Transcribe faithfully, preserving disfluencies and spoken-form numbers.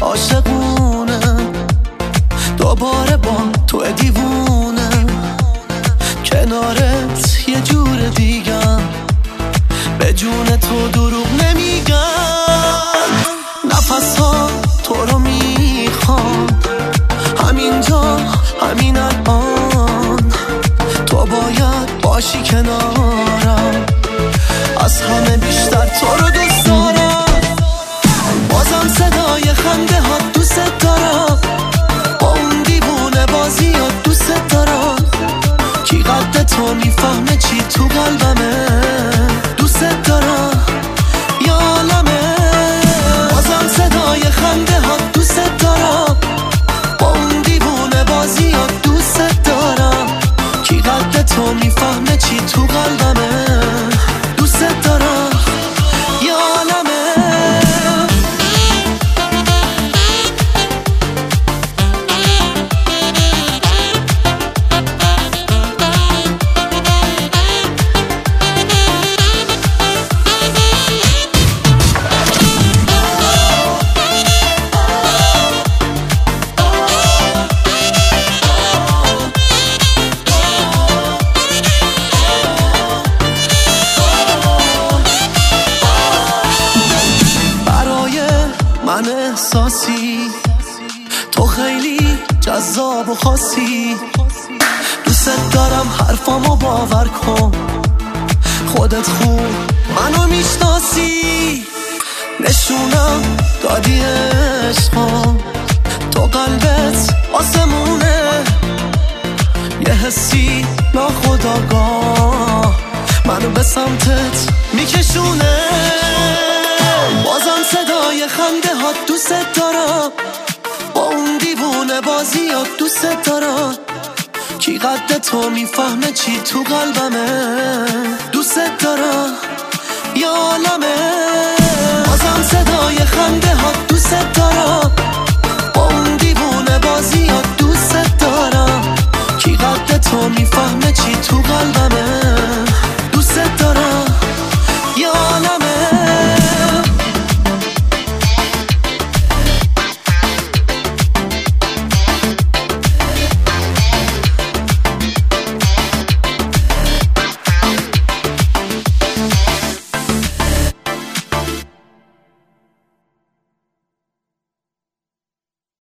عاشقونه دوباره با تو دیوونه کنارت یه جور دیگم به جون تو دروغ نمیگم نفس ها تو رو میخوام همینجا همین الان تو باید باشی کنارم از همه بیشتر تو رو دوست دارم بازم صدای خنده ها دوست دارم با اون دیوونه بازی ها دوست دارم کی قد تو میفهمه چی تو قلبمه دوست دارم یا عالمه بازم صدای خنده ها دوست دارم با اون دیوونه بازی ها دوست دارم کی قد تو میفهمه چی تو قلبمه دوست دارم یا عالمه من احساسی تو خیلی جذاب و خاصی دوست دارم حرفامو باور کن خودت خوب منو میشناسی نشونم دادی عشقا تو قلبت آسمونه یه حسی ناخودآگاه منو به سمتت میکشونه بازم صدای خنده ها دوست دارم با اون دیوونه بازی ها دوست دارم کی قد تو میفهمه چی تو قلبمه دوست دارم یا عالمه بازم صدای خنده ها دوست دارم با اون دیوونه بازی ها دوست دارم کی قد تو میفهمه چی تو قلبمه